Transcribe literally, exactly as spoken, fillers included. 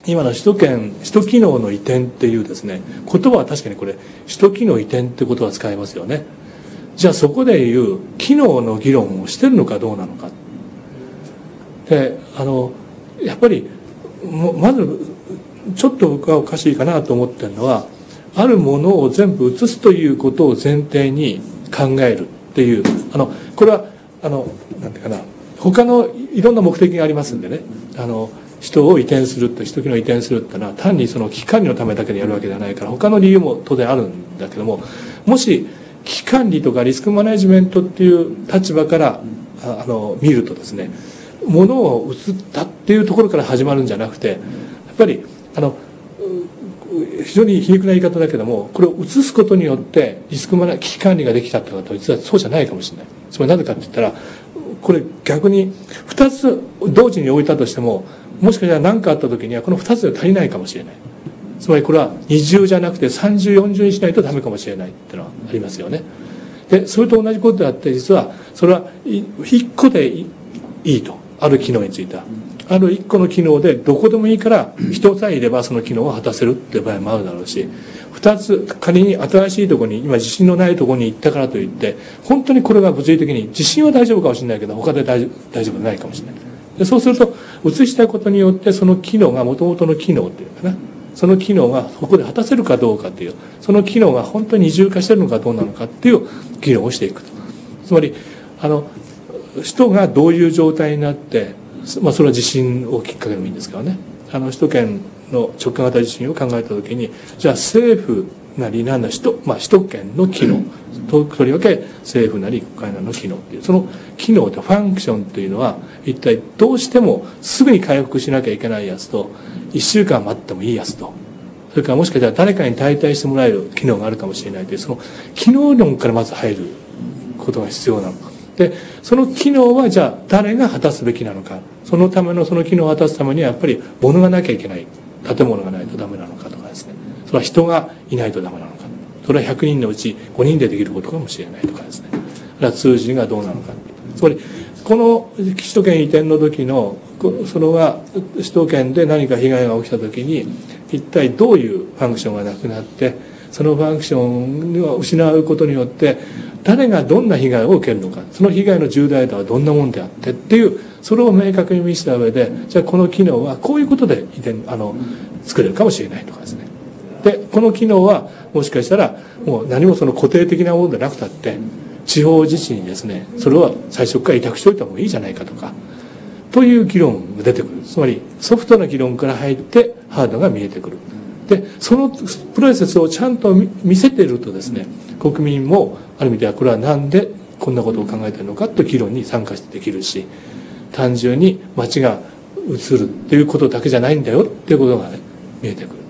今の首都圏首都機能の移転っていうですね言葉は確かにこれ首都機能移転って言葉は使いますよね。じゃあそこでいう機能の議論をしてるのかどうなのか。であのやっぱりまずちょっと僕はおかしいかなと思ってるのは、あるものを全部移すということを前提に考えるっていう、あのこれはあのなんていうかな、他のいろんな目的がありますんでね、あの人を移転するって人機能移転するってのは単にその危機管理のためだけでやるわけではないから、他の理由も当然あるんだけども、もし危機管理とかリスクマネジメントっていう立場からあの見るとですね、ものを移ったっていうところから始まるんじゃなくて、やっぱりあの非常に皮肉な言い方だけども、これを移すことによってリスクマネ危機管理ができたってことは実はそうじゃないかもしれない。つまりなぜかって言ったら、これ逆にふたつ同時に置いたとしても、もしかしたら何かあった時にはこのふたつで足りないかもしれない。つまりこれは二重じゃなくて三重四重にしないとダメかもしれないっていうのはありますよね。でそれと同じことであって、実はそれはいっこでいいと、ある機能についてはあるいっこの機能でどこでもいいから人さえいればその機能を果たせるっていう場合もあるだろうし、ふたつ仮に新しいところに今自信のないところに行ったからといって本当にこれが物理的に自信は大丈夫かもしれないけど他で大丈夫大丈夫ないかもしれない。でそうすると移したことによってその機能が元々の機能っていうかな、その機能がここで果たせるかどうかっていう、その機能が本当に二重化してるのかどうなのかっていう議論をしていくと。つまりあの人がどういう状態になって、まあ、それは地震をきっかけでもいいんですからね、あの首都圏の直下型地震を考えた時に、じゃあ政府なりなんだ首都、まあ、首都圏の機能ととりわけ政府なり国会なりの機能っていう、その機能とファンクションというのは一体どうしてもすぐに回復しなきゃいけないやつと、いっしゅうかん待ってもいいやつと、それからもしかしたら誰かに代替してもらえる機能があるかもしれないという、その機能論からまず入ることが必要なのか。でその機能はじゃあ誰が果たすべきなのか、そのためのその機能を果たすためにはやっぱり物がなきゃいけない、建物がないとダメなのかとかですね、それは人がいないとダメなのか、それはひゃくにんのうちごにんでできることかもしれないとかですね、それは通信がどうなのか、つまりこの首都圏移転の時のそれは首都圏で何か被害が起きた時に一体どういうファンクションがなくなって、そのファンクションを失うことによって誰がどんな被害を受けるのか、その被害の重大度はどんなもんであってっていう、それを明確に見せた上で、じゃあこの機能はこういうことで移転あの作れるかもしれないとかですね。でこの機能はもしかしたらもう何もその固定的なものでなくたって地方自治にですね、それは最初から委託しておいた方がいいじゃないかとかという議論が出てくる。つまりソフトな議論から入ってハードが見えてくる。でそのプロセスをちゃんと見せているとですね、国民もある意味ではこれは何でこんなことを考えているのかという議論に参加してできるし、単純に街が移るっていうことだけじゃないんだよっていうことがね見えてくる。